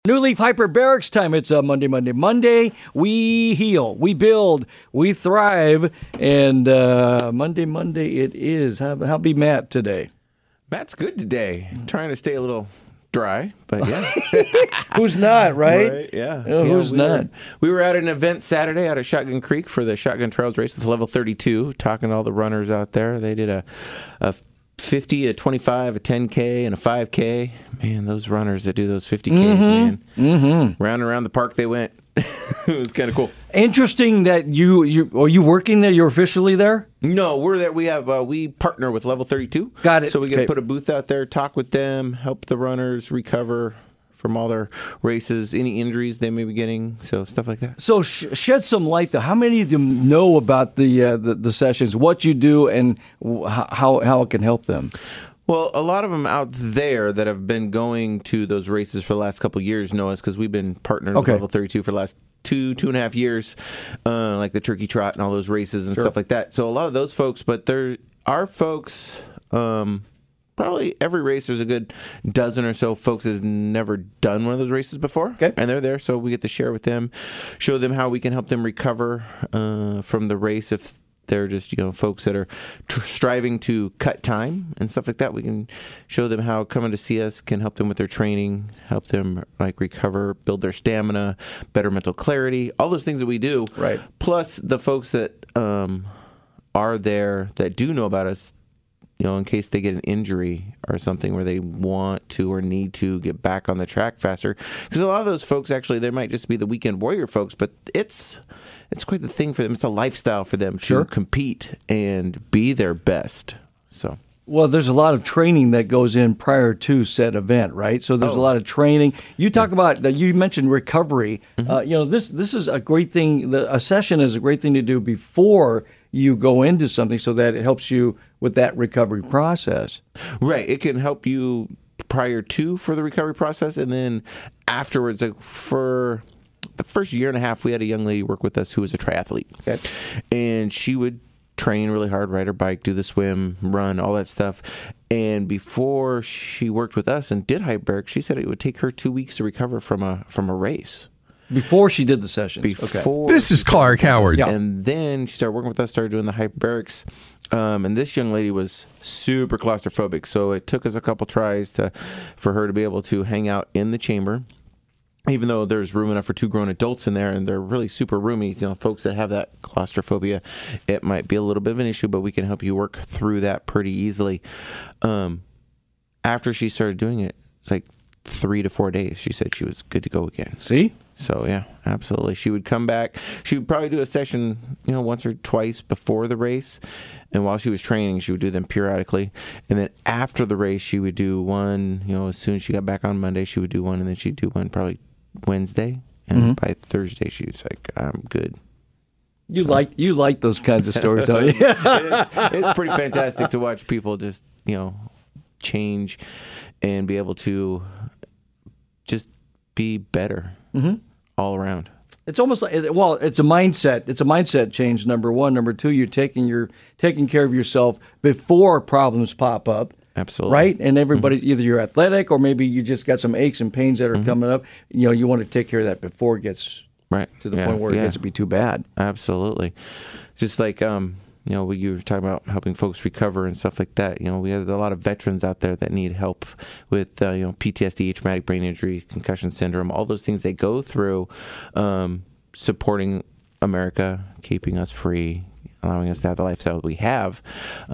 New Leaf Hyperbarics time. It's a Monday. We heal, we build, we thrive, and Monday it is. How be Matt today? Matt's good today. Trying to stay a little dry, but yeah. Who's not, right? Yeah. Who's not? We were at an event Saturday out at Shotgun Creek for the Shotgun Trails race with Level 32, talking to all the runners out there. They did a 50, a 25, a 10K, and a 5K. Man, those runners that do those 50Ks, man. Mm-hmm. Round and around the park they went. It was kind of cool. Interesting that you are you working there? You're officially there? No, we're there. We partner with Level 32. Got it. So we get to put a booth out there, talk with them, help the runners recover from all their races, any injuries they may be getting, so stuff like that. So shed some light, though. How many of them know about the sessions, what you do, and how it can help them? Well, a lot of them out there that have been going to those races for the last couple of years know us because we've been partnered with Level 32 for the last two and a half years, like the Turkey Trot and all those races and stuff like that. So a lot of those folks, but there are folks... probably every race, there's a good dozen or so folks that have never done one of those races before. Okay. And they're there, so we get to share with them, show them how we can help them recover from the race if they're just, folks that are striving to cut time and stuff like that. We can show them how coming to see us can help them with their training, help them recover, build their stamina, better mental clarity, all those things that we do. Right. Plus the folks that are there that do know about us, in case they get an injury or something where they want to or need to get back on the track faster. Because a lot of those folks, actually, they might just be the weekend warrior folks, but it's quite the thing for them. It's a lifestyle for them to compete and be their best. So. Well, there's a lot of training that goes in prior to said event, right? So there's a lot of training. You talk about, you mentioned recovery. Mm-hmm. This is a great thing. A session is a great thing to do before you go into something so that it helps you with that recovery process. Right. It can help you prior to for the recovery process, and then afterwards, for the first year and a half, we had a young lady work with us who was a triathlete. Okay. And she would train really hard, ride her bike, do the swim, run, all that stuff. And before she worked with us and did hyperbaric, she said it would take her 2 weeks to recover from a race. Before she did the sessions. This is Clark Howard. Yeah. And then she started working with us, started doing the hyperbarics. And this young lady was super claustrophobic. So it took us a couple tries for her to be able to hang out in the chamber. Even though there's room enough for 2 grown adults in there, and they're really super roomy, folks that have that claustrophobia, it might be a little bit of an issue, but we can help you work through that pretty easily. After she started doing it, it's like 3 to 4 days. She said she was good to go again. See? So, yeah, absolutely. She would come back. She would probably do a session, once or twice before the race. And while she was training, she would do them periodically. And then after the race, she would do one, as soon as she got back on Monday, she would do one. And then she'd do one probably Wednesday. And by Thursday, she was like, I'm good. You like those kinds of stories, don't you? It's pretty fantastic to watch people just, change and be able to just be better all around. It's almost like, it's a mindset. It's a mindset change, number one. Number two, you're taking care of yourself before problems pop up. Absolutely. Right? And everybody, either you're athletic or maybe you just got some aches and pains that are coming up. You want to take care of that before it gets to the point where it gets to be too bad. Absolutely. Just like, you were talking about helping folks recover and stuff like that. We have a lot of veterans out there that need help with, PTSD, traumatic brain injury, concussion syndrome, all those things they go through, supporting America, keeping us free, allowing us to have the lifestyle that we have.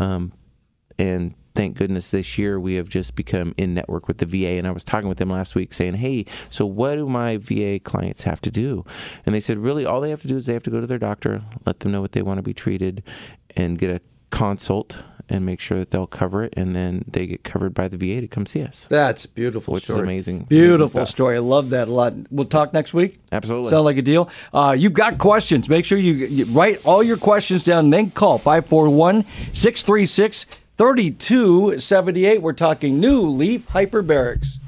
And thank goodness this year we have just become in network with the VA. And I was talking with them last week saying, hey, so what do my VA clients have to do? And they said, really, all they have to do is they have to go to their doctor, let them know what they want to be treated, and get a consult and make sure that they'll cover it. And then they get covered by the VA to come see us. That's beautiful. Which is amazing. Beautiful story. I love that a lot. We'll talk next week. Absolutely. Sound like a deal? You've got questions. Make sure you write all your questions down and then call 541-636-3278. We're talking New Leaf Hyperbarics.